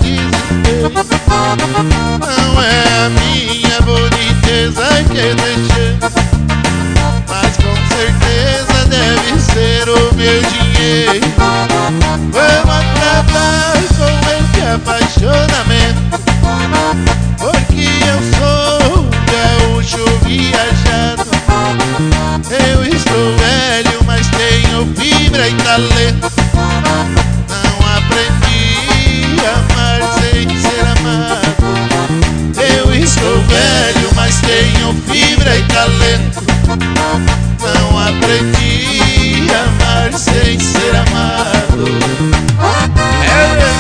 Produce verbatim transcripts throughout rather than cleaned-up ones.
desespero. Não é a minha boniteza que deixei, mas com certeza deve ser o meu dinheiro. Vamos acabar com esse apaixonamento, porque eu sou um gaúcho viajado. Eu estou velho, mas tenho fibra e talento. Não aprendi a amar sem ser amado. Eu estou velho, mas tenho fibra e talento. Não aprendi a amar sem ser amado. É.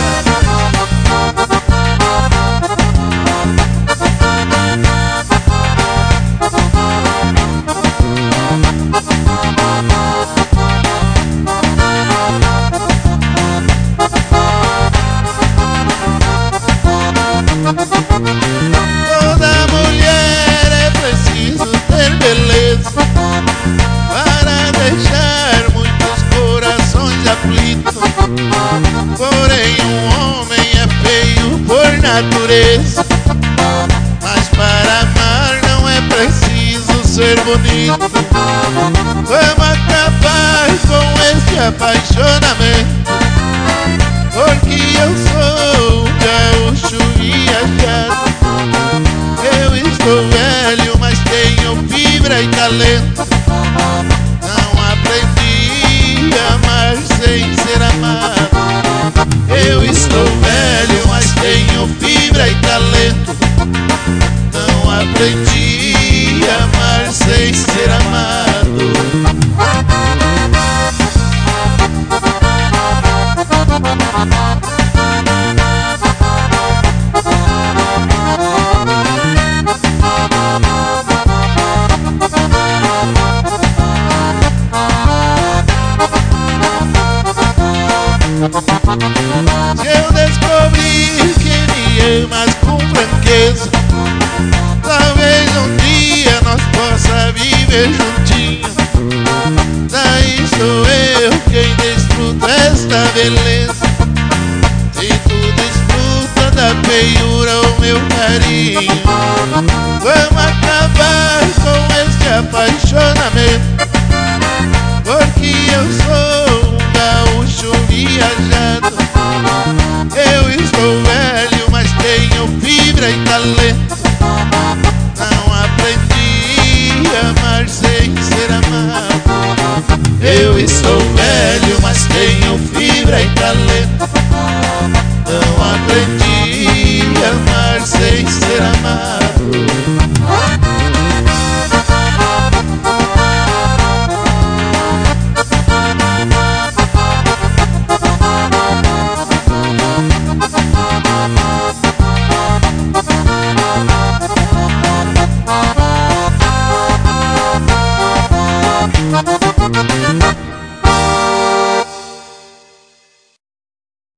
Toda mulher é preciso ter beleza para deixar muitos corações aflitos. Porém um homem é feio por natureza, mas para amar não é preciso ser bonito. Vamos acabar com esse apaixonamento, porque eu sou um gaúcho viajado. Eu estou velho, mas tenho fibra e talento. Não aprendi a amar sem ser amado. Eu estou velho, mas tenho fibra e talento. Não aprendi a amar sem ser amado. Se eu descobrir que me amas com franqueza, talvez um dia nós possa viver juntinho. Daí sou eu quem desfruta esta beleza. Se tu desfruta da feiura o meu carinho, vamos acabar com este apaixonamento,